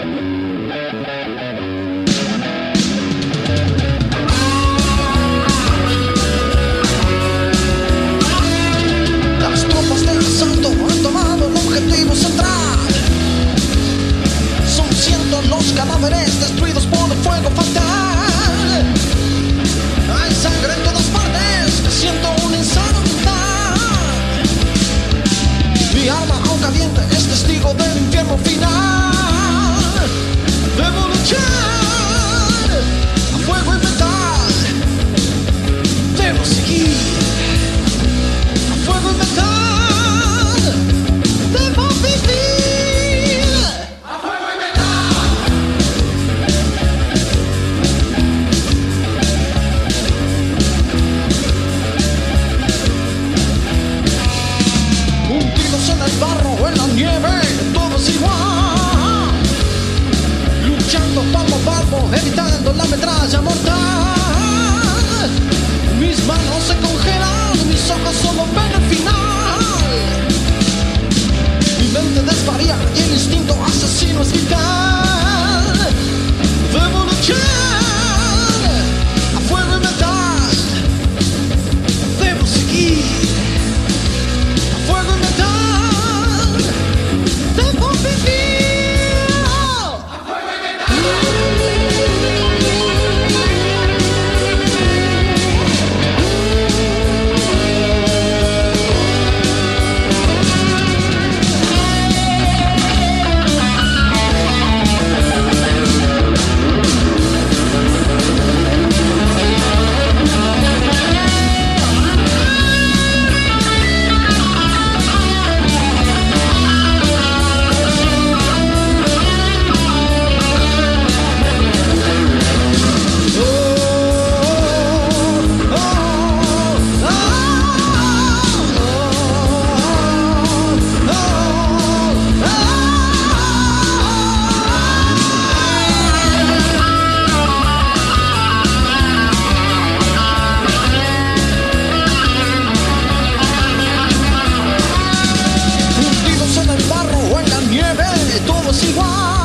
Las tropas del asalto han tomado el objetivo central. Son cientos los cadáveres destruidos por el fuego fatal. Hay sangre en todas partes, me siento un insano mental. Mi alma, aún caliente, es testigo del infierno final. Debo luchar a fuego y metal. Debo seguir a fuego y metal. Debo vivir a fuego y metal. Hundidos en el barro o en la nieve, todo es igual. Luchando palmo a palmo, evitando la metralla mortal. Mis manos se congelan, mis ojos solo ven el final. Mi mente desvaría y el instinto asesino es vital. Debo luchar a fuego y metal. Debo seguir a fuego y metal. Debo vivir a fuego y metal. Hundidos en el barro o en la nieve, todo es igual.